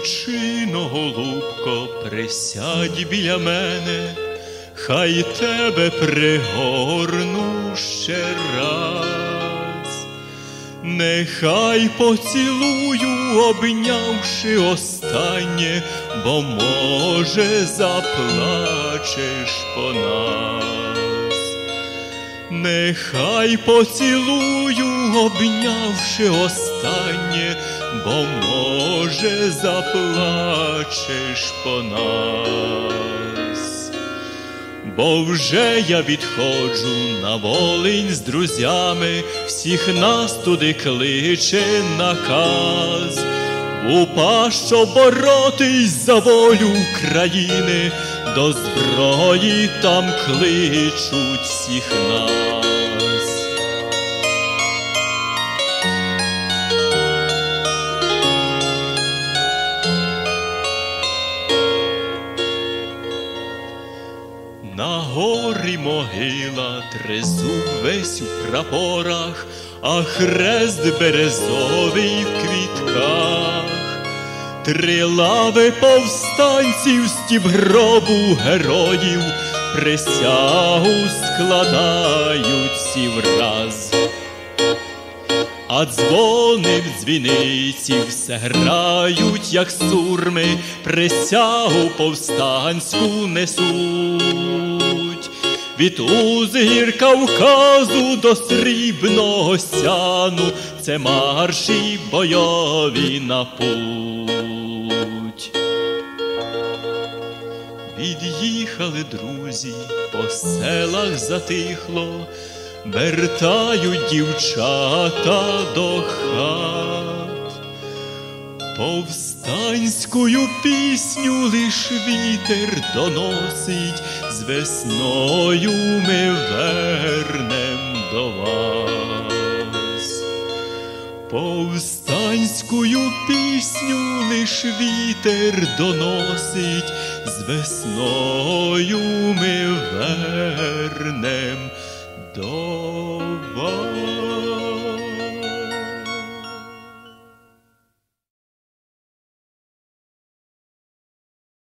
Дівчино, голубко, присядь біля мене, хай тебе пригорну ще раз. Нехай поцілую, обнявши останнє, бо, може, заплачеш по нас. Нехай поцілую, обнявши останнє, бо, може, заплачеш по нас. Бо вже я відходжу на Волинь з друзями, всіх нас туди кличе наказ. В УПА боротись за волю України, до зброї там кличуть всіх нас. На горі могила, тризуб весь у прапорах, а хрест березовий в квітках. 3 лави повстанців, стіп гробу героїв, присягу складають всі враз. А дзвони в дзвіниці все грають, як сурми, присягу повстанську несуть. Від узгір Кавказу до Срібного Сяну це марші бойові на путь. Від'їхали друзі, по селах затихло, вертають дівчата до хат. Повстанськую пісню лиш вітер доносить, з весною ми вернем до вас. Повстанськую пісню лиш вітер доносить, з весною ми вернем